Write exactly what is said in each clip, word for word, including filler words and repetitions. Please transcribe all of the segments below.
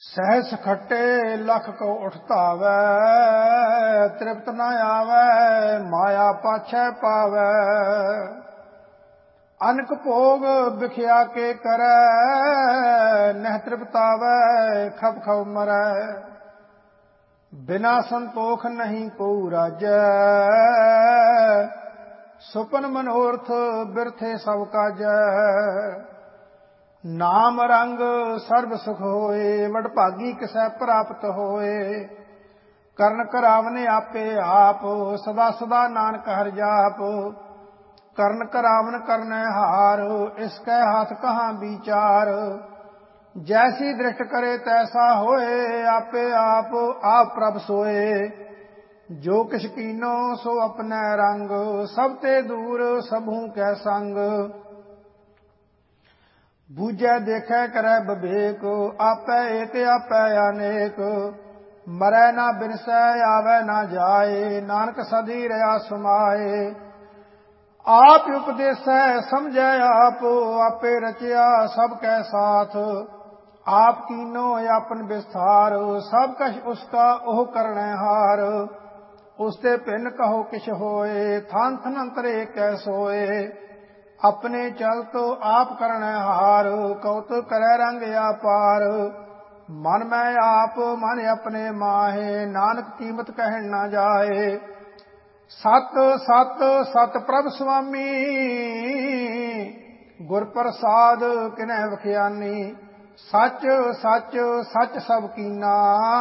सहस खट्टे लख को उठतावै, तृप्त न आवै माया पाछै पावै। अनक भोग बिख्या के करै, नह तृप्तावै खब खब मरै। बिना संतोख नहीं को राजै, सुपन मनोरथ बिरथे सब काजै। नाम रंग सर्व सुख होए, वडभागी किसै प्राप्त होए। करन करावने आपे आप, सदा सदा नानक हर जाप। करन करावन करनै हार, इसकै हाथ कहाँ विचार। जैसी दृष्ट करे तैसा होए, आपे आप आप प्रभ सोए। जो किछ कीनो सो अपनै रंग, सब ते दूर सबहू कै संग। बूझै देखै करै बबेक, आपै एक आपै अनेक। मरै ना बिनसै आवै ना जाए, नानक सदी रहा समाए। आप उपदेसै समझै आप, आपे रचिया सब कै साथ। आप कीनो आपन विस्तार, सब कछ उसका ओह करनै हार। उसते भिन्न कहो किछ होए, थान थन अंतर एक कै सोए। अपने चलत आप करनै हार, कौतुक करै रंग अपार। मन मैं आप मन अपने माहे, नानक कीमत कहन न जाए। सत सत सत प्रभ स्वामी, गुर प्रसाद किनै बखियानी। सच सच सच सब कीना,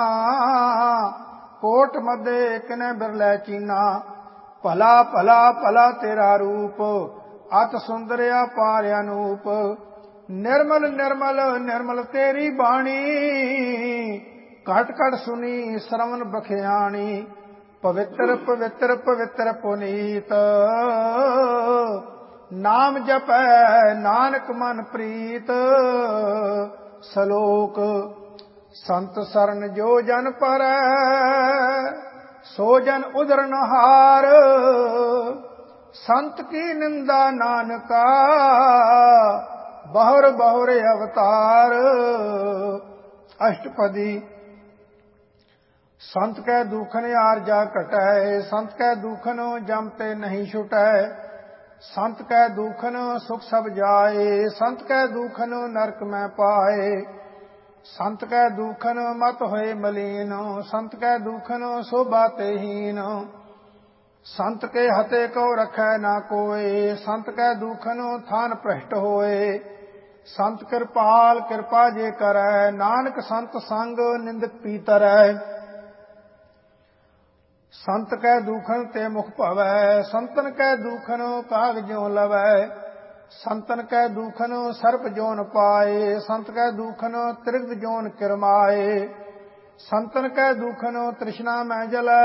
कोट मदे किनै बिरलै चीना। भला भला भला तेरा रूप, अत सुंदर अपार अनूप। निर्मल निर्मल निर्मल तेरी बाणी, घट घट सुनी श्रवण बखियाणी। पवित्र पवित्र पवित्र पुनीत, नाम जपै नानक मन प्रीत। सलोक संत सरन जो जन परै, सो जन उदरन हार। संत की निंदा नानका, बहुर बहुर अवतार। अष्टपदी। संत कै दुखन आरजा कटै, संत कै दुखन जमते नहीं छुटै। संत कै दुखन सुख सब जाए, संत कै दुखन नरक में पाए। संत कै दुखन मत होए मलीन, संत कै दुखन शोभा ते हीन। संत के हते को रखै ना कोय, संत कै दुखन थान भ्रष्ट होए। संत कृपाल कृपा जे करै, नानक संत संग निंदक पीतरै। संत कै दुखन ते मुख भवै, संतन कै दुखन काग ज्यों लवै। संतन कै दुखन सर्प जोन पाए, संत कै दुखन त्रिगद जोन किरमाए। संतन कै दुखन तृष्णा में जलै,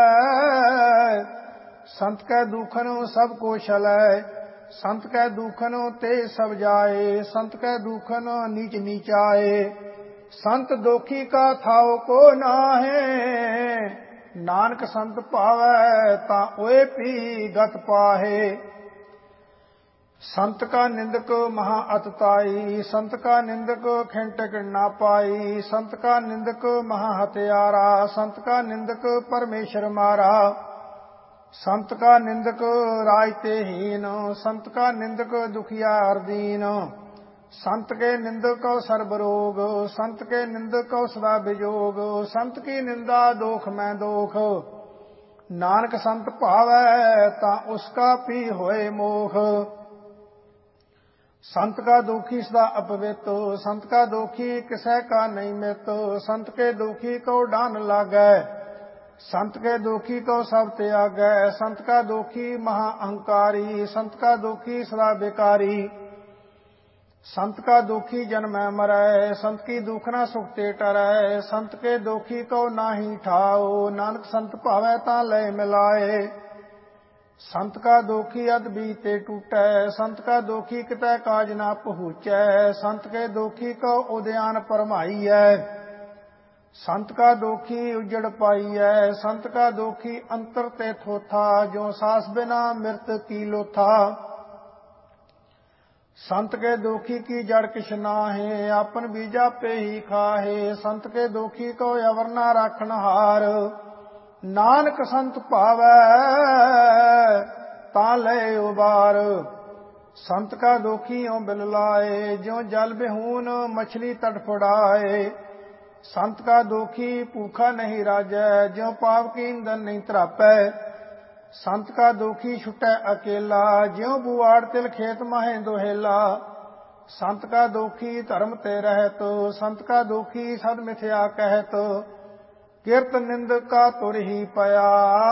संत कै दुखन सब को छलै। संत कै दुखन ते सब जाए, संत कै दुखन नीच नीचाए। संत दोखी का थाओ को नाहे, नानक संत पावै ता ओए पी गत पाहे। संत का निंदक महा अतताई, संत का निंदक खिंटक ना पाई। संत का निंदक महा हत्यारा, संत का निंदक परमेश्वर मारा। संत का निंदक राज ते हीन, संत का निंदक दुखिया अर्दीन। संत के निंदक को सर्ब रोग, संत के निंदक को सदा विजोग। संत की निंदा दोख में दोख, नानक संत पावै ता उसका पी होए मोख। संत का दोखी सदा अपवित, संत का दोखी किसै का नहीं मित। संत के दोखी को डान लागै, संत के दोखी को सब त्यागै। संत का दोखी महा अहंकारी, संत का दोखी सदा बेकारी। संत का दोखी जन्म मरै, संत की दुखना सुख ते टरै। संत के दोखी को नाही ठाओ, नानक संत भावै ता लय मिलाए। संत का दोखी अद बीते टूटै, संत का दोखी कितै काज ना पहुँचै। संत के दोखी को उद्यान परमाईयै, संत का दोखी उजड़ पाईयै। संत का दोखी अंतर ते थोथा, जो सास बिना मृत की लोथा। संत के दुखी की जड़ किछ नाहे, आपन बीजा पे ही खाहे। संत के दुखी को अवर ना राखन हार, नानक संत पावै ता ले उबार। संत का दुखी ओ बिल लाए, ज्यों जल बिहून मछली तड़फड़ाए। संत का दुखी भूखा नहीं राजै, ज्यों पाप की ईंधन नहीं तरापै। संत का दुखी छुटै अकेला, ज्यों बुआड़ तिल खेत माहे दोहेला। संत का दुखी धर्म ते रहत, संत का दुखी सद मिथ्या कहत। किरत निंद का तुर ही पया,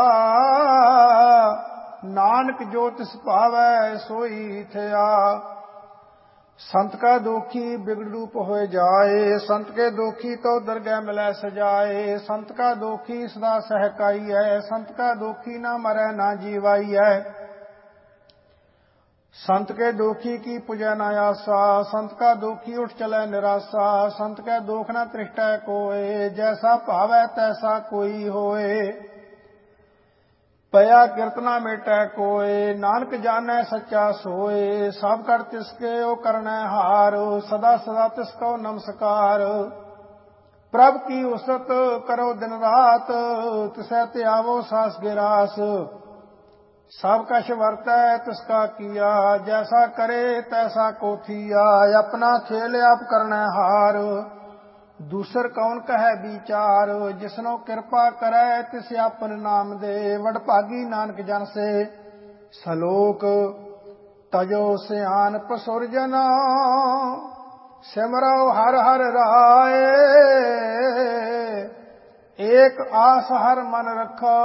नानक जो तिस पावै सोई थया। संत का दुखी बिगड़ रूप हो जाए, संत के दुखी तो दरगह मिलै सजाए। संत का दुखी सदा सहकाई है, संत का दुखी ना मरै ना जीवाई है। संत के दुखी की पूजै न आसा, संत का दुखी उठ चलै निराशा। संत के दुख न तृष्टै कोय, जैसा भावै तैसा कोई होए। पया किरतना मेटै कोय, नानक जानै सच्चा सोए। सब कर तिसके ओ करनै हार, सदा सदा तिसको नमस्कार। प्रभ की उसत करो दिन रात, तिसै त्यावो सास गिरास। सब कछ वरतै तिसका किया, जैसा करे तैसा को थिया। अपना खेल आप करनै हार, दूसर कौन कहे विचार। जिसनो कृपा करे तिस आपन नाम दे, वडभागी नानक जन से सलोक। तजो सियान पसुर जना, सिमरो हर हर राय। एक आस हर मन रखो,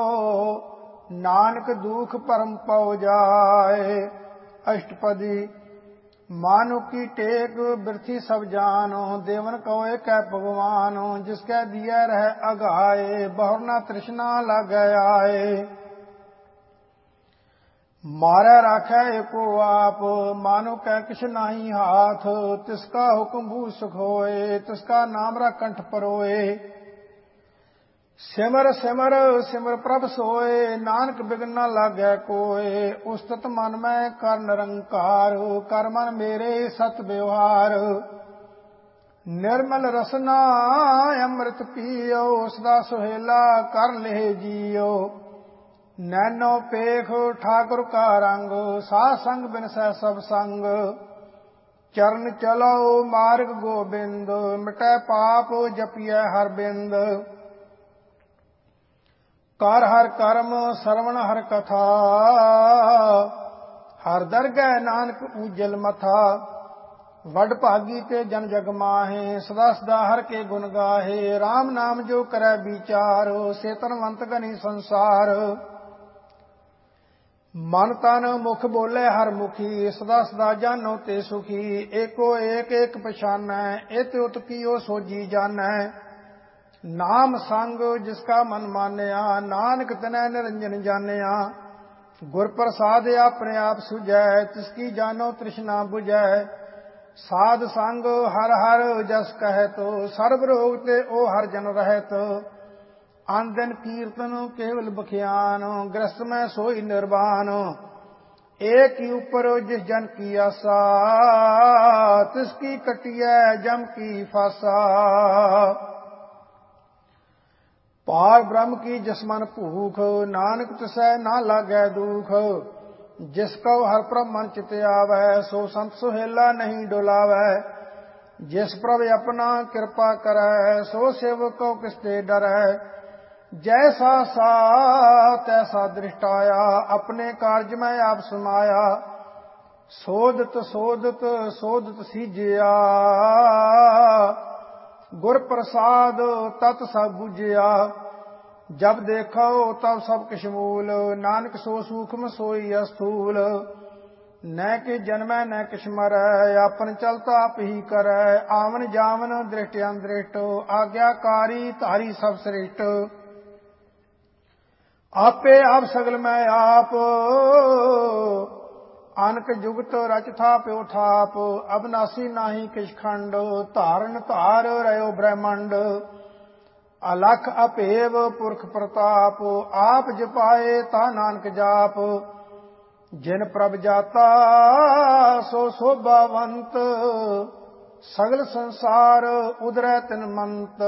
नानक दुख परम पौ जाए। अष्टपदी मानु की टेक बिरथी सब जानो, देवन कोय कै भगवान। जिसकै दिया रह अगाए, बहुर ना तृष्णा लागे आए। मारै राखै एको आप, मानो कै किछ नाही हाथ। तिसका हुक्म भू सुख होए, तिसका नाम रा कंठ परोए। सिमर सिमर सिमर प्रभ सोए, नानक बिघन न लागै कोय। उस्तत मन में कर निरंकार, कर मन मेरे सत व्यवहार। निर्मल रसना अमृत पियो, सदा सुहेला कर ले जियो। नैनो पेख ठाकुर का रंग, साध संग बिनसै सब संग। चरण चलो मार्ग गोबिंद, मिटै पाप जपियै हर बिंद। कर हर कर्म सरवण हर कथा, हर दरगह नानक उजल मथा। वड भागी ते जन जग माहे, सदा सदा हर के गुण गाहे। राम नाम जो करै विचार, से तनवंत गनी संसार। मन तन मुख बोले हर मुखी, सदा सदा जानो ते सुखी। एको एक एक पछानै, इत उत कियो सोजी जानै। नाम संग जिसका मन मानया, नानक तनै निरंजन जानिया। गुर प्रसाद अपने आप सुझै, तिसकी जानो तृष्णा बुझै। साध संग हर हर जस कहत, सर्व रोग ते ओ हर जन रहत। आन दिन कीर्तन केवल बखियान, ग्रस्त में सोई निर्वाण। एक ही ऊपर जिस जन की आशा, तिसकी कटियै जम की फासा। पार ब्रह्म की जसमन भूख, नानक तिसै ना लागै दुख। जिसको हर प्रभ मन चित आवै, सो संत सुहेला नहीं डोलावै। जिस प्रभ अपना कृपा करै, सो सेवक को किसते डरै। जैसा सा तैसा दृष्टाया, अपने कार्य में आप समाया। सोदत सोदत सोदत सीजिया, गुर प्रसाद तत सब बुझिया। जब देखो तब सब किछ मूल, नानक सो सूक्ष्म सोई अस्थूल। न कि जन्मै न किछ मरै, आपन चलता आप ही करै। आवन जावन दृष्टि अंदृष्ट, आज्ञाकारी धारी सब श्रेष्ठ। आपे आप सगल में आप, अनक जुगत रच थाप उठाप। अबनासी नाही किछ खंड, धारण धार रहो ब्रह्मंड। अलख अपेव पुरख प्रताप, आप जपाए ता नानक जाप। ਜਿਨ ਪ੍ਰਭ ਜਾਤਾ ਸੋ ਸੋਭਾਵੰਤ, ਸਗਲ ਸੰਸਾਰ ਉਦਰੈ ਤਿਨ ਮੰਤ।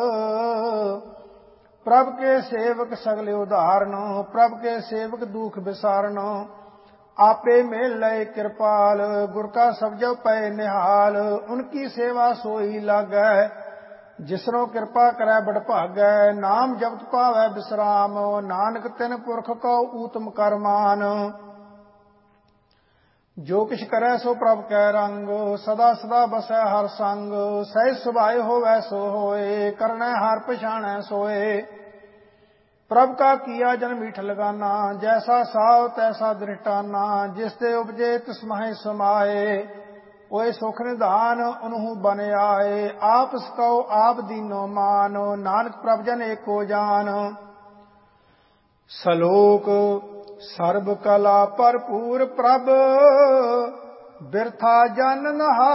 ਪ੍ਰਭ ਕੇ ਸੇਵਕ ਸਗਲੇ ਉਧਾਰਨ, ਪ੍ਰਭ ਕੇ ਸੇਵਕ ਦੁਖ ਵਿਸਾਰਨ। आपे मेल लय कृपाल, गुर का सब जो पै निहाल। उनकी सेवा सोई लागै, जिसनो कृपा करै बड़ भागै। नाम जपत पावै विश्राम, नानक तिन पुरख को ऊतम करमान। जो किछ करै सो प्रभ कै रंग, सदा सदा बसै हर संग। सहज सुभाए होवै सो होए, करनै हार पछाणै सोए। प्रभ का किया जन मीठ लगाना, जैसा साव तैसा दृष्टाना। जिसते उपजे तिस माहि समाए, ओए सुख निधान उन्हु बन आए। आप सकौ आप दीनो मान, नानक प्रभ जन एको जान। सलोक सर्ब कला भरपूर प्रभ, बिरथा जन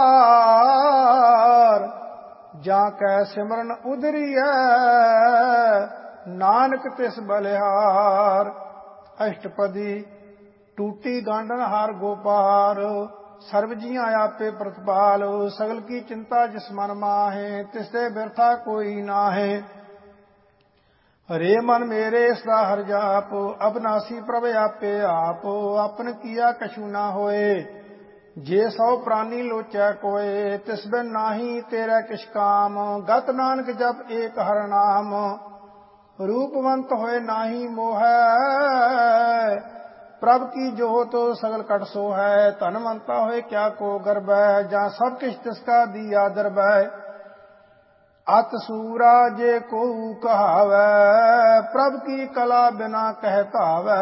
नहार। जाकै सिमरन उदरियै, नानक तिस बलिहार। अष्टपदी टूटी गांडन हार गोपाल, सर्व जियां आपे प्रतिपाल। सगल की चिंता जिस मन माहे, तिसते बिरथा कोई नाहे। हरे मन मेरे सदा हर जाप, अबनासी प्रभ आपे आप। अपन किया कछु ना होए, जे सौ प्राणी लोचै कोय। तिस बिन नाही तेरा किछ काम, गत नानक जप एक हर नाम। रूपवंत होए नाही मोहै, प्रभ की जोत सगल कट सो है। धनवंता होए क्या को गर्बै, जहाँ सब किछ तिसका दिया दरबै। अत सूरा जे को कहावै, प्रभ की कला बिना कह पावै।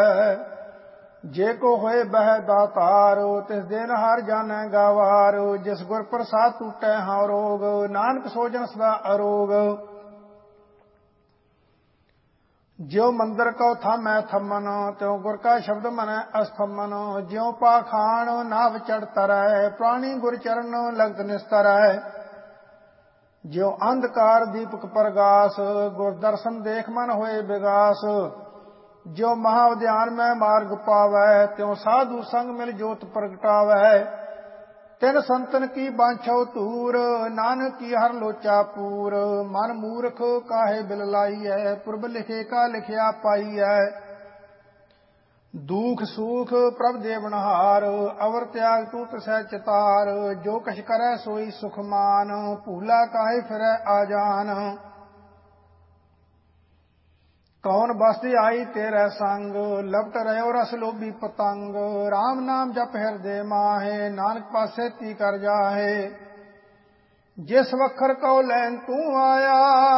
जे को होए बह दातार, तिस दिन हर जानै गावार। जिस गुर प्रसाद टूटै हाँ रोग, नानक सो जन सदा अरोग। ज्यों मंदिर को थामै थमन, त्यों गुर का शब्द मनै अस्थमन। ज्यों पाखाण नाव चढ़ तरै, प्राणी गुर चरण लगत निस्तरै। ज्यों अंधकार दीपक प्रगास, गुर दर्शन देख मन होए विगास। ज्यों महाउद्यान में मार्ग पावै, त्यों साधु संग मिल जोत प्रगटावै। तिन संतन की बांछो तूर, नानक की हर लोचा पूर। मन मूर्ख काहे बिल लाइयै, पुरब लिखे का लिखिया पाइयै। दुख सुख प्रभ देवनहार, अवर त्याग तू तसै चितार। जो कछ करै सोई सुख मान, भूला काहे फिरै आजान। कौन बसती आई तेरे संग, लपट रहो रस लोभी पतंग। राम नाम जप हृदय माहे, नानक पासे ती कर जाहे। जिस वखर को लैन तू आया,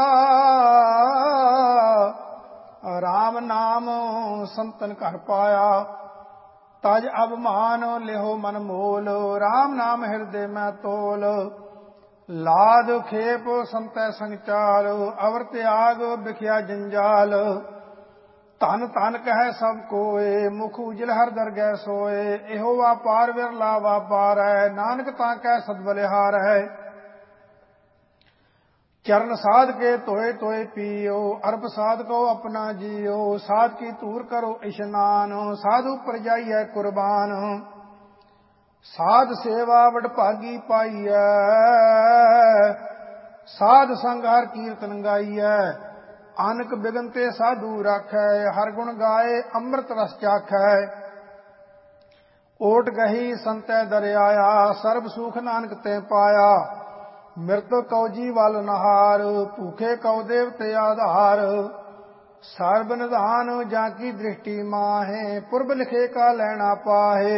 राम नाम संतन कर पाया। तज अभिमान लिहो मन मोल, राम नाम हृदय में तोल। लाद खेप संतै संग चाल, अवर त्याग बिखिया जंजाल। धन धन कह सब कोय, मुख उजल हर दरगह सोए। एहो वापार विरला वापार है, नानक ताकै सद बलिहार है। चरण साध के तोए तोए पियो, अर्प साध को अपना जियो। साध की तूर करो इशनान, साधु पर जाइए कुर्बान। साध सेवा वड भागी पाइयै, साध संग हर कीर्तन गाइयै। आनक बिगन ते साधु राखै, हर गुण गाए अमृत रस चाखै। ओट गही संतै दरियाया, सर्ब सुख नानक ते पाया। मृत कौ जी वल नहार, भूखे कौ देवते आधार। सर्ब निधान जाकी दृष्टि माहे, पुरब लिखे का लैना पाहे।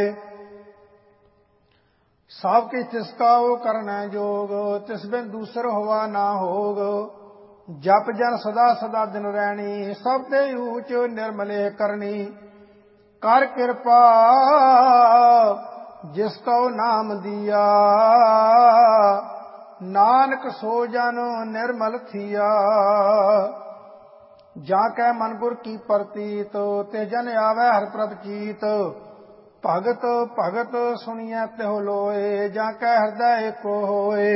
सब किछ तिसका वो करनै जोग, तिस बिन दूसर होवा ना होग। जप जन सदा सदा दिन रैनी, सब ते ऊच निर्मले करनी। कर कृपा जिसको नाम दिया, नानक सो जन निर्मल थिया। जाकै मन गुर की प्रतीत, ते जन आवे हर प्रभ चीत। भगत भगत सुनिए त्यों लोए, जाकै हृदय एको होए।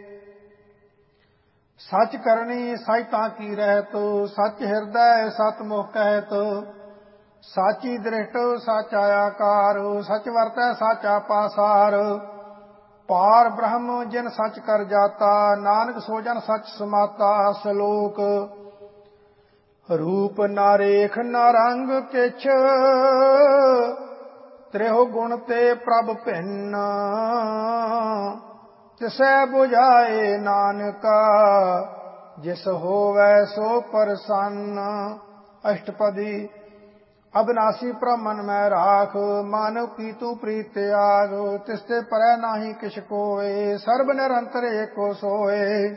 सच करनी सच तां की रहत, सच हृदय सत मुख कहत। ਸਾਚੀ ਦ੍ਰਿਸ਼ਟ ਸਾਚਾ ਆਕਾਰ, ਸਚ ਵਰਤੈ ਸਾਚਾ ਪਾਸਾਰ। ਪਾਰ ਬ੍ਰਹਮ ਜਿਨ ਸਚ ਕਰ ਜਾਤਾ, ਨਾਨਕ ਸੋ ਜਨ ਸਚ ਸਮਾਤਾ। ਸਲੋਕ ਰੂਪ ਨਾ ਰੇਖ ਨਾ ਰੰਗ ਕਿਛ, ਤ੍ਰਿਹੁ ਗੁਣ ਤੇ ਪ੍ਰਭ ਭਿੰਨ। ਤਿਸੈ ਬੁਝਾਏ ਨਾਨਕਾ, ਜਿਸ ਹੋਵੈ ਸੋ ਪ੍ਰਸੰਨ। ਅਸ਼ਟਪਦੀ ਅਬਿਨਾਸੀ ਪ੍ਰਭ ਮਨ ਮੈਂ ਰਾਖ, ਮਾਨਵ ਕੀ ਤੂੰ ਪ੍ਰੀਤ ਤਿਆਗ। ਤਿਸ ਤੇ ਪਰੈ ਨਾਹੀ ਕਿਛ ਕੋਇ, ਸਰਬ ਨਿਰੰਤਰ ਏਕੋ ਸੋਇ।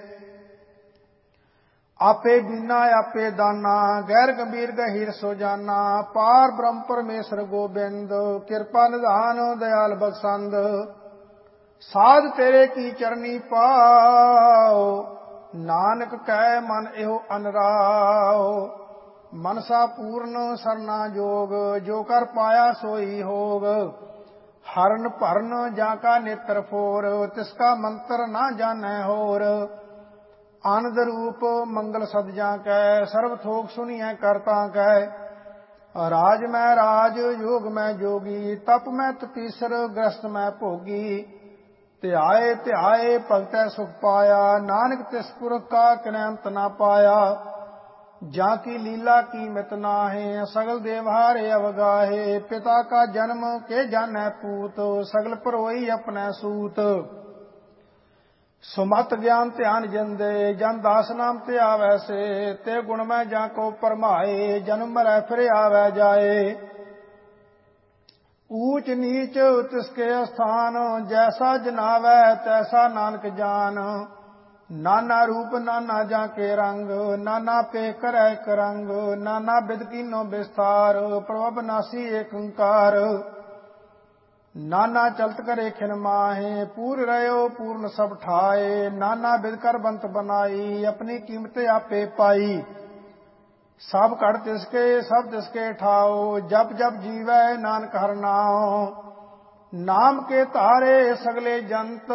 ਆਪੇ ਦੀਨਾ ਆਪੇ ਦਾਨਾ, ਗੈਰ ਗੰਭੀਰ ਗਹੀਰ ਸੋ ਜਾਨਾ। ਪਾਰ ਬ੍ਰਹਮ ਪਰਮੇਸ਼ਰ ਗੋਬਿੰਦ, ਕਿਰਪਾ ਨਿਧਾਨ ਦਇਆਲ ਬਖਸ਼ੰਦ। ਸਾਧ ਤੇਰੇ ਕੀ ਚਰਨੀ ਪਾਓ, ਨਾਨਕ ਕਹਿ ਮਨ ਇਹੋ ਅਨਰਾਓ। ਮਨਸਾ ਪੂਰਨ ਸਰਨਾ ਜੋਗ, ਜੋ ਕਰ ਪਾਇਆ ਸੋਈ ਹੋਗ। ਹਰਨ ਭਰਨ ਜਾਂ ਕਾ ਨੇਤਰ ਫੋਰ, ਤਿਸ ਕਾ ਮੰਤਰ ਨਾ ਜਾਣੈ ਹੋਰ। ਆਨੰਦ ਰੂਪ ਮੰਗਲ ਸਦ ਜਾਂ ਕੈ, ਸਰਬ ਥੋਕ ਸੁਣੀਐ ਕਰਤਾ ਕੈ। ਰਾਜ ਮੈਂ ਰਾਜ ਯੋਗ ਮੈਂ ਜੋਗੀ, ਤਪ ਮੈਂ ਤਪੀਸਰ ਗ੍ਰਸਤ ਮੈਂ ਭੋਗੀ। ਧਿਆਏ ਧਿਆਏ ਭਗਤੈ ਸੁਖ ਪਾਇਆ, ਨਾਨਕ ਤਿਸ ਪੁਰਖ ਕਾ ਕਿਨੈ ਅੰਤ ਨਾ ਪਾਇਆ। ਜਾਂ ਕੀ ਲੀਲਾ ਕੀ ਮਿਤ ਨਾਹਿ, ਸਗਲ ਦੇਵਹਾਰੇ ਅਵਗਾਹੇ। ਪਿਤਾ ਕਾ ਜਨਮ ਕੇ ਜਾਣੈ ਪੂਤ, ਸਗਲ ਭਰੋਈ ਆਪਣੈ ਸੂਤ। ਸੁਮਤ ਗਿਆਨ ਧਿਆਨ ਜਿੰਦੇ, ਜਨ ਦਾਸ ਨਾਮ ਤੇ ਆਵੈ ਸੇ। ਤੇ ਗੁਣ ਮੈਂ ਜਾਂ ਕੋ ਪਰਮਾਏ, ਜਨਮ ਮਰੈ ਫਿਰ ਆਵੈ ਜਾਏ। ਊਚ ਨੀਚ ਤਿਸਕੇ ਅਸਥਾਨ, ਜੈਸਾ ਜਨਾਵੈ ਤੈਸਾ ਨਾਨਕ ਜਾਨ। ਨਾਨਾ ਰੂਪ ਨਾਨਾ ਜਾਂ ਕੇ ਰੰਗ, ਨਾਨਾ ਪੇ ਕਰੈ ਇਕ ਰੰਗ। ਨਾਨਾ ਬਿਦ ਕੀਨੋ ਬਿਸਥਾਰ, ਪ੍ਰਭ ਨਾਸੀ ਏਕ ਓੰਕਾਰ। ਨਾਨਾ ਚਲਤ ਕਰੇ ਖਿਨ ਮਾਹੇ, ਪੂਰ ਰਹਿਓ ਪੂਰਨ ਸਭ ਠਾਏ। ਨਾਨਾ ਬਿਦ ਕਰ ਬੰਤ ਬਨਾਈ, ਆਪਣੀ ਕੀਮਤ ਆਪੇ ਪਾਈ। ਸਭ ਘੜ ਤਿਸਕੇ ਸਭ ਤਿਸਕੇ ਠਾਓ, ਜਪ ਜਪ ਜੀਵੈ ਨਾਨਕ ਹਰਿ ਨਾਉ। ਨਾਮ ਕੇ ਧਾਰੇ ਸਗਲੇ ਜੰਤ,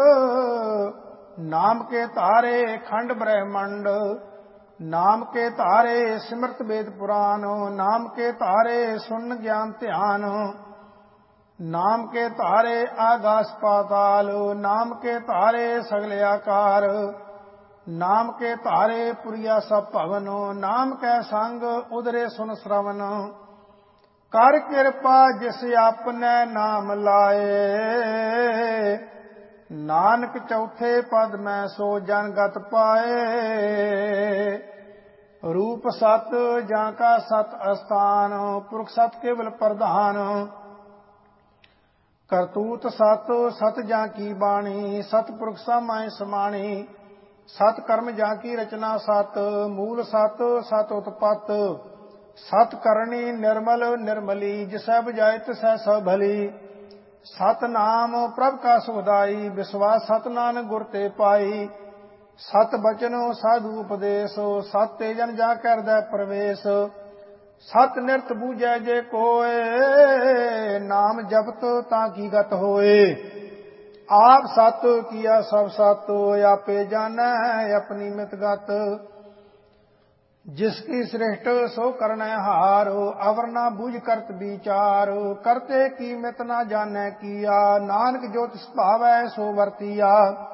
ਨਾਮ ਕੇ ਧਾਰੇ ਖੰਡ ਬ੍ਰਹਮੰਡ। ਨਾਮ ਕੇ ਧਾਰੇ ਸਿਮਰਤ ਵੇਦ ਪੁਰਾਨ, ਨਾਮ ਕੇ ਧਾਰੇ ਸੁਨ ਗਿਆਨ ਧਿਆਨ। ਨਾਮ ਕੇ ਧਾਰੇ ਆਗਾਸ ਪਾਤਾਲ, ਨਾਮ ਕੇ ਧਾਰੇ ਸਗਲੇ ਆਕਾਰ। ਨਾਮ ਕੇ ਧਾਰੇ ਪੁਰੀਆ ਸਭ ਭਵਨ, ਨਾਮ ਕੈ ਸੰਗ ਉਦਰੇ ਸੁਨ ਸ਼ਰਵਨ। ਕਰ ਕਿਰਪਾ ਜਿਸ ਆਪਨੇ ਨਾਮ ਲਾਏ, ਨਾਨਕ ਚੌਥੇ ਪਦ ਮੈਂ ਸੋ ਜਨ ਗਤ ਪਾਏ। ਰੂਪ ਸਤ ਜਾਂ ਕਾ ਸਤ ਅਸਥਾਨ, ਪੁਰਖ ਸਤ ਕੇਵਲ ਪ੍ਰਧਾਨ। ਕਰਤੂਤ ਸਤ ਸਤ ਜਾਂ ਕੀ ਬਾਣੀ, ਸਤਿਪੁਰਖ ਸਮਾਏ ਸਮਾਣੀ। ਸਤ ਕਰਮ ਜਾਂ ਕੀ ਰਚਨਾ ਸਤ, ਮੂਲ ਸਤ ਸਤ ਉਤਪਤ। ਸਤ ਕਰਨੀ ਨਿਰਮਲ ਨਿਰਮਲੀ, ਜਿਸੈ ਬੁਝਾਏ ਤਿਸੈ ਸਭ ਭਲੀ। ਸਤ ਨਾਮ ਪ੍ਰਭ ਕਾ ਸੁਖਦਾਈ, ਵਿਸ਼ਵਾਸ ਸਤ ਨਾਨਕ ਗੁਰ ਤੇ ਪਾਈ। ਸਤ ਬਚਨ ਸਾਧੂ ਉਪਦੇਸ਼, ਸਤ ਤੇ ਜਨ ਜਾ ਕੈ ਹਿਰਦੈ ਪ੍ਰਵੇਸ਼। ਸਤ ਨਿਰਤ ਬੂਝੈ ਜੇ ਕੋਏ, ਨਾਮ ਜਪਤ ਤਾਂ ਕੀ ਗਤ ਹੋਏ। ਆਪ ਸਤ ਕੀਆ ਸਭ ਸਤ, ਆਪੇ ਜਾਣੈ ਆਪਣੀ ਮਿਤ ਗਤ। ਜਿਸ ਕੀ ਸ੍ਰਿਸ਼ਟ ਸੋ ਕਰਨੈ ਹਾਰ, ਅਵਰ ਨਾ ਬੂਝ ਕਰਤ ਵਿਚਾਰ। ਕਰਤੇ ਕੀ ਮਿਤ ਨਾ ਜਾਣੈ ਕੀਆ, ਨਾਨਕ ਜੋ ਤਿਸ ਭਾਵੈ ਸੋ ਵਰਤੀਆ।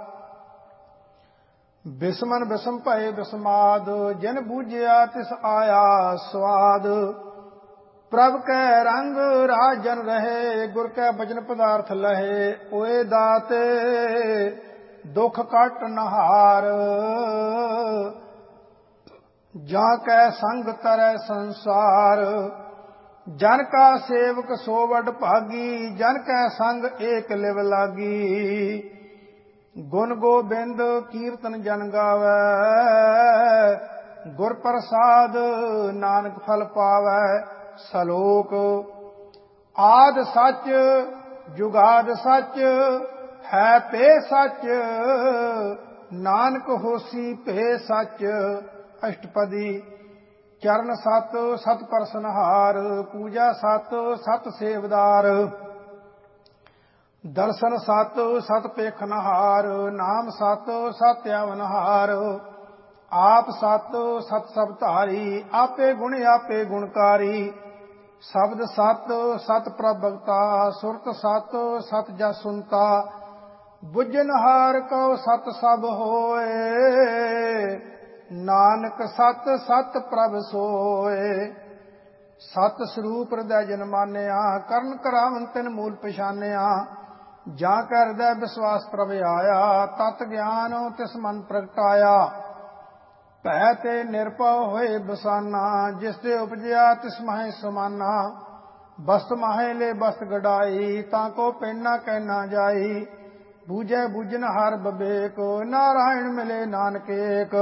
ਬਿਸਮਨ ਬਿਸਮ ਭਏ ਬਿਸਮਾਦ, ਜਿਨ ਬੂਝਿਆ ਤਿਸ ਆਇਆ ਸਵਾਦ। ਪ੍ਰਭ ਕੈ ਰੰਗ ਰਾਜਨ ਰਹੇ, ਗੁਰ ਕੈ ਬਚਨ ਪਦਾਰਥ ਲਹੇ। ਓਏ ਦਾਤੇ ਦੁਖ ਕਟ ਨਹਾਰ, ਜਾਂ ਕੈ ਸੰਗ ਤਰੈ ਸੰਸਾਰ। ਜਨ ਕਾ ਸੇਵਕ ਸੋ ਵਡ ਭਾਗੀ, ਜਨ ਕੈ ਸੰਗ ਏਕ ਲਿਵ ਲਾਗੀ। ਗੁਣ ਗੋਬਿੰਦ ਕੀਰਤਨ ਜਨ ਗਾਵੈ, ਗੁਰ ਪ੍ਰਸਾਦ ਨਾਨਕ ਫਲ ਪਾਵੈ। ਸਲੋਕ ਆਦ ਸੱਚ ਜੁਗਾਦ ਸੱਚ, ਹੈ ਭੇ ਸੱਚ ਨਾਨਕ ਹੋਸੀ ਭੇ ਸੱਚ। ਅਸ਼ਟਪਦੀ ਚਰਨ ਸਤ ਸਤ ਪਰਸਨਹਾਰ, ਪੂਜਾ ਸਤ ਸਤ ਸੇਵਦਾਰ। ਦਰਸ਼ਨ ਸਤ ਸਤ ਪੇਖਨਹਾਰ, ਨਾਮ ਸਤ ਸਤ ਅਵਨਹਾਰ। ਆਪ ਸਤ ਸਤ ਸਭ ਧਾਰੀ, ਆਪੇ ਗੁਣ ਆਪੇ ਗੁਣਕਾਰੀ। ਸ਼ਬਦ ਸਤ ਸਤ ਪ੍ਰਭ ਭਗਤਾ, ਸੁਰਤ ਸਤ ਸਤ ਜਸ ਸੁਨਤਾ, ਬੁੱਝਨਹਾਰ ਕਉ ਸਤ ਸਭ ਹੋਏ, ਨਾਨਕ ਸਤ ਸਤ ਪ੍ਰਭ ਸੋਏ। ਸਤ ਸਰੂਪ ਹਿਰਦੈ ਜਨ ਮਾਨਿਆ, ਕਰਨ ਕਰਾਵਨ ਤਿਨ ਮੂਲ ਪਛਾਨਿਆ, ਜਾਂ ਕੈ ਹਿਰਦੈ ਵਿਸਵਾਸ ਪ੍ਰਭ ਆਇਆ, ਤਤ ਗਿਆਨ ਤਿਸ ਮਨ ਪ੍ਰਗਟਾਇਆ। ਭੈ ਤੇ ਨਿਰਭਉ ਹੋਏ ਬਸਾਨਾ, ਜਿਸ ਤੇ ਉਪਜਿਆ ਤਿਸ ਮਾਹੇ ਸਮਾਨਾ। ਬਸਤ ਮਾਹੇ ਲੈ ਬਸਤ ਗੜਾਈ, ਤਾਂ ਕੋ ਪਿੰਡ ਨਾ ਕਹਿ ਨਾ ਜਾਈ। ਬੂਝੈ ਬੂਝਨ ਹਰ ਬਬੇਕ, ਨਾਰਾਇਣ ਮਿਲੇ ਨਾਨਕ ਏਕ।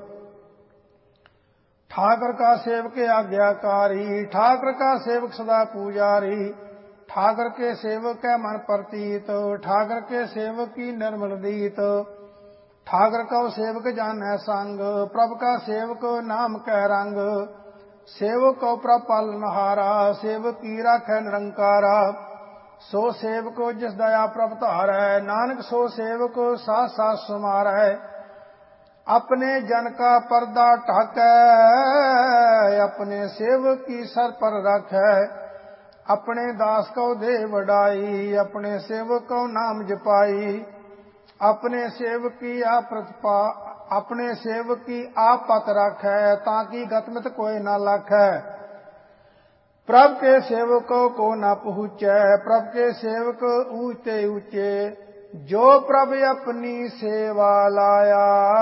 ठाकर का सेवक आज्ञाकारी, ठाकर का सेवक सदा पूजारी। ठाकर के सेवक है मन प्रतीत, ठाकर के सेवक की निर्मल दीत। ठाकर का सेवक जानै संग, प्रभ का सेवक नाम कह रंग। सेवक को प्रभ पालनहारा, सेवक की राखै निरंकारा। सो सेवक जिस दया प्रभ धारै, नानक सो सेवक साथ साथ समारै। अपने जन का पर्दा ढाकै, अपने सेवक की सर पर रखै। अपने दास को दे वडाई, अपने सेवक को नाम जपाई। अपने सेवक की आप प्रतिपा, अपने सेवक की आप पत रखै, ताकि गतमित कोई न लखै। प्रभ के सेवकों को न पहुँचै, प्रभ के सेवक ऊंचे ऊंचे। जो प्रभ अपनी सेवा लाया,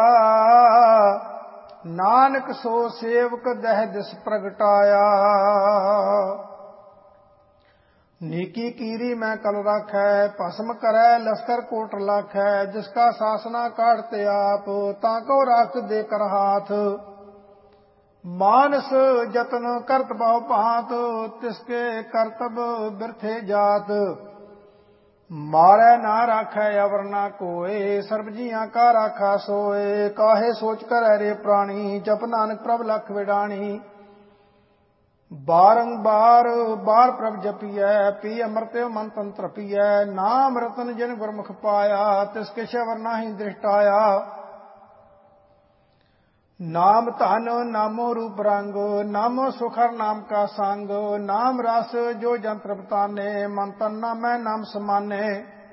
नानक सो सेवक दह दिस प्रगटाया। नीकी कीरी मैं कल राखै, भस्म करै लश्कर कोट लाखै। जिसका शासना काटते आप, ताको राख दे कर हाथ। मानस जतन करत बहु भांत, तिसके करतब बिरथे जात। मारै ना राखै अवर ना कोय, सर्ब जियां का राखा सोए। काहे सोच कर रे प्राणी, जप नानक प्रभ लख विडाणी। बारंबार बार प्रभ जपियै, पी अमृत मन तंत्र पियै। नाम रतन जिन गुरमुख पाया, तिसके शवर नाहि दृष्ट आया। नाम धन नामो रूप रंग, नामो सुखर नाम का संग। नाम रस जो जंत्र बताने, मन तन नामै नाम समाने।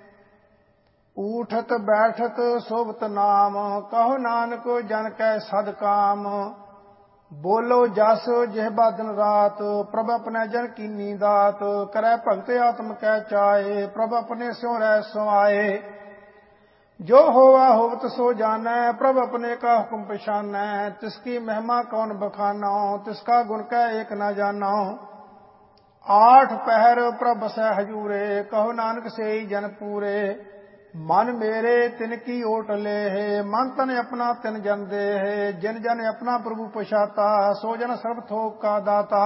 ऊठत बैठत सोबत नाम, कहो नानक जन कै सद काम। बोलो जस जिहबा दिन रात, प्रभ अपने जन कीनी दात। करै भगत आत्म कै चाए, प्रभ अपने स्यों रह समाए। जो होवा होवत सो जानै, प्रभ अपने का हुक्म पछानै। तिसकी महिमा कौन बखाना, तिसका गुण कै एक न जाना। आठ पहर प्रभ बसै हजूरे, कहो नानक सेई जन पूरे। मन मेरे तिनकी ओट ले है, मन तन अपना तिन जन दे है। जिन जन अपना प्रभु पछाता, सो जन सर्व थोक का दाता।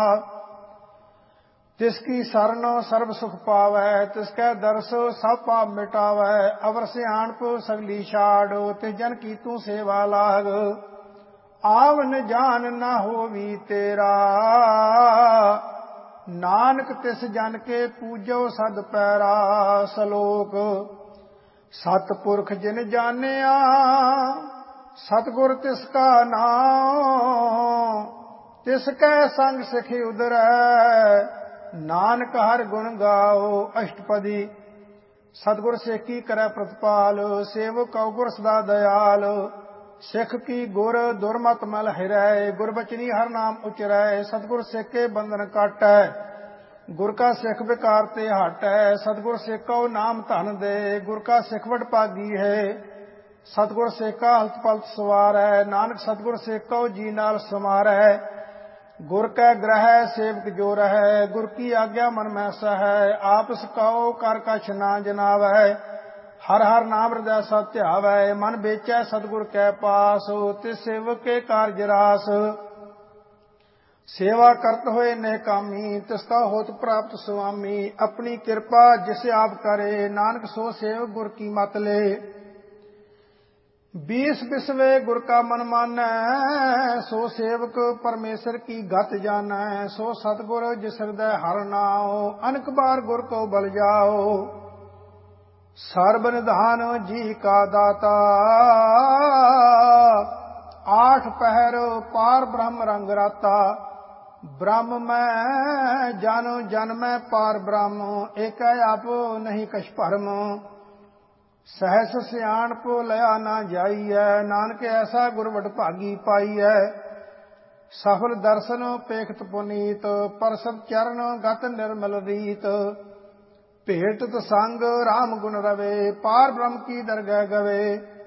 तिसकी शरण सर्व सुख पावै, तिसकै दर्श सब पाप मिटावै। अवर सियाणप सगली छाड़, तिस जन की तू सेवा लाग। आवन जान न होवी तेरा, नानक तिस जन के पूजो सद पैरा। सलोक सतपुरख जिन जानिया, सतगुर तिसका नाम। तिसकै संग सिखि उदरै, नानक हर गुण गाओ अष्टपदी। सतगुर सिख की करै प्रतिपाल, सेवक कौ गुर सदा दयाल। सिख की गुर दुर्मत मल हिरै, गुरबचनी हर नाम उचरै। सतगुर सिख के बंधन काटै, गुर का सिख विकार ते हटै। सतगुर सिख कौ नाम धन दे, गुर का सिख वड भागी है। सतगुर सिख का हलत पलत सवारै, नानक सतगुर सिख कौ जी नाल समारै। गुर कै ग्रह सेवक जो रहै, गुर की आज्ञा मन में सहै। आपस कहो कर कछ ना जनावै, हर हर नाम हृदय सब ध्यावै। मन बेचै सतगुर कै पास, तिस सेवक के कारज रास। सेवा करत होए नेकामी, तिसका होत प्राप्त स्वामी। अपनी कृपा जिस आप करे, नानक सो सेवक गुर की मत ले। बीस बिसवे गुर का मन मानै, सो सेवक परमेश्वर की गत जानै। सो सतगुर जिस हृदय हर नाओ, अनक बार गुर को बल जाओ। सर्ब निधान जी का दाता, आठ पहर पार ब्रह्म रंग राता। ब्रह्म मैं जानो जन्म पार ब्रह्म एक आप नहीं कछ भरम। सहस सियाणप लया ना जाइए नानक ऐसा गुरवट भागी पाइए। सफल दर्शन पेखत पुनीत परसद चरण गत निर्मल रीत। भेटत संग राम गुण रवे पार ब्रह्म की दरगह गवे।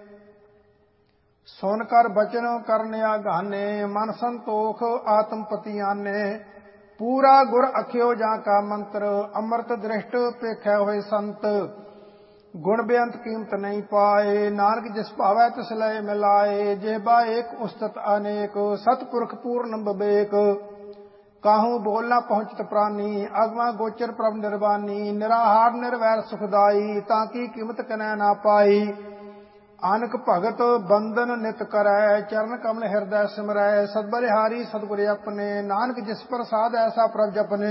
सुन कर बचन करने आगाने मन संतोख आत्म पतियाने। पूरा गुर अखियो जा का मंत्र अमृत दृष्ट पेखै होए संत। गुण बेअंत कीमत नहीं पाए नानक जिस भावै तिस लय मिलाए। जेबा एक उस्तत अनेक सतपुरख पूर्ण बबेक। काहू बोल न पहुंचत प्राणी अगवा गोचर प्रभ निर्वाणी। निराहार निर्वैर सुखदाई ताकि कीमत कनै ना पाई। आनक भगत बंदन नित करै चरण कमल हृदय सिमरै। सदबलिहारी सतगुर अपने नानक जिस प्रसाद ऐसा प्रभ जपने।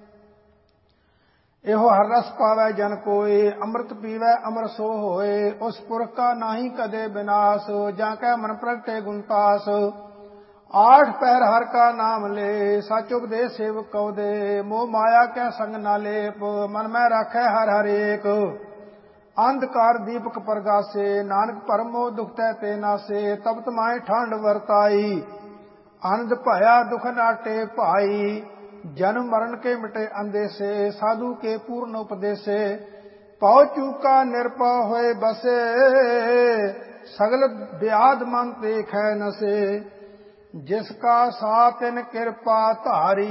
एहो हर रस पावै जन कोय अमृत पीवै अमर सो होए। उस पुरख का नाही कदे विनाश जाकै मन प्रगटे गुण पास। आठ पैर हर का नाम ले सच उपदेश सेवक कौ दे। मोह माया कै संग ना लेप मन में राखै हर हर एक। अंधकार दीपक प्रगासे नानक परमो दुख तै ते नासे। तब तमाए ठंड वरताई आनंद भया दुख नाटे भाई। जन्म मरण के मिटे अंदेसे साधु के पूर्ण उपदेसे। पौ चूका निरपा होए बसे सगल व्याध मन देखै नसे। जिसका साथ इन कृपा धारी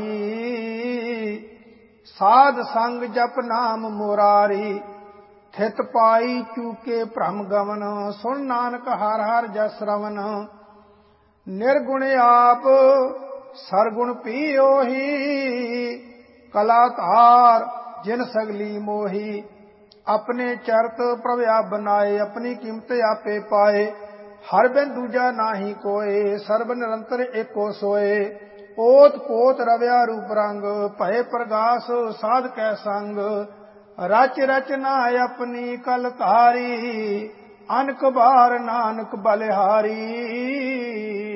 साध संग जप नाम मुरारी। थित पाई चूके भ्रम गवन सुन नानक हर हर जस रवन। निर्गुण आप सरगुण पियोही कला धार जिन सगली मोही। अपने चरत प्रभु बनाए अपनी कीमत आपे पाए। हर बिन दूजा नाही कोय सर्व निरंतर एको सोए। ओत पोत रव्या रूप रंग भय प्रगास साध कै संग। रच रचना अपनी कल धारी अनक बार नानक बलिहारी।